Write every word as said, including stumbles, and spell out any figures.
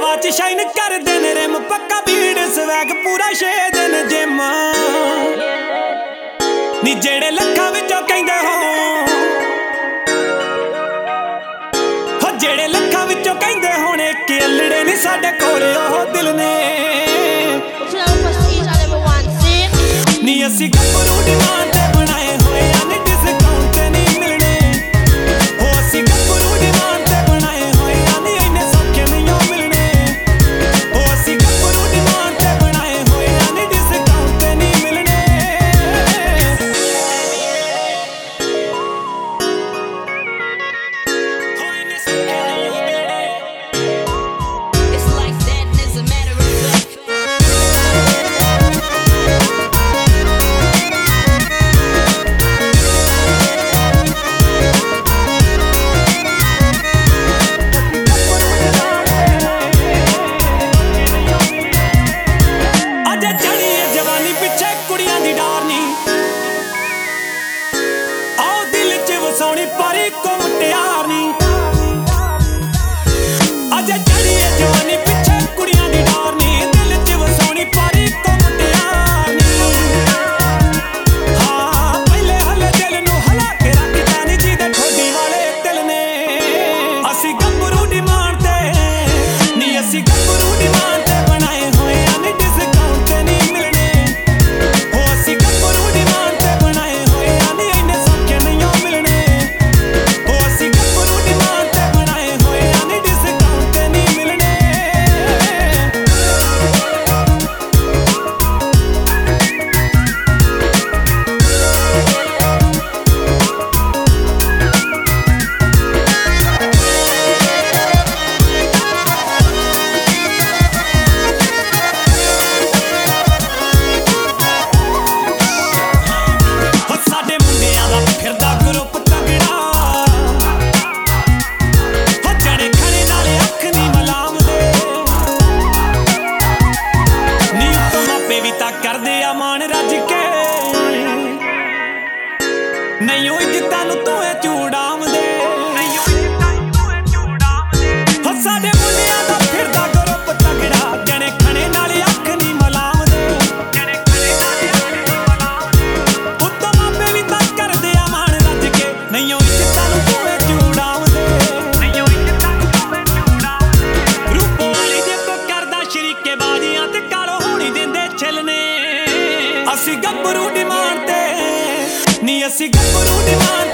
च शाइन कर दिन रिम पक्का भीड़ स्वैग पूरा छे दिन जिम नी जेड़े लखां विचों कहंदे हो हो जेड़े लखां विचों कहंदे होणे कि अल्लड़े नी साडे कोले ओह दिल ने नी असी गभरू डिमांड ते बनाए होए नी डिस्काउंट ते नहीं मिलने हो असी गभरू डिमांड ते बनाए होए नी इन्ने सौखे नहीं मिलने हो असी गभरू डिमांड ते बनाए होए नी डिस्काउंट ते नहीं मिलने हो इन्ने सौखे नहीं मिलने It's like that and it's a matter of fact. अजे चढ़ी है जवानी पिछे कुड़ियां दी डार नी आओ दिल च वसाउणी पर इको मुटियार नी अजे चढ़ी है जवानी पिछे कुड़ियां दी डार नी दिल च वसाउणी पर इको मुटियार नी हाँ पहले हले दिल नू हला के रखदा नी जी दे ठोडी वाले दिल ने असी गभरू डिमांड ते नी असी गभरू डिमांड ते बनाए होए नी डिस्काउंट ते नहीं मिलने हो असी गभरू डिमांड ते बनाए होए नी इन्ने सौखे नहीं मिलने हो असी गभरू डिमांड ते बनाए होए नी डिस्काउंट ते नहीं मिलने हो साडे मुंडियां दा फिरदा ग्रुप तगड़ा हो जड़े खड़े नाले अख नी मलाम दे नी उत्तों मापे भी तां करदे आ मान रज के नहीं ओ इज्जतां नूं तूं चूड़ाम दे हो साडे मुंडियां दा फिरदा ग्रुप तगड़ा जड़े खड़े नाले अख नी मलाम दे उत्तों मापे भी तां करदे आ मान रज के नहीं ओ इज्जतां नूं तूं चूड़ाम दे रूपों वाली जे को करदा शरीके बाजियां ते कालो होणी देंदे छिलने असी गभरू डिमांड ते नी असी गभरू डिमांड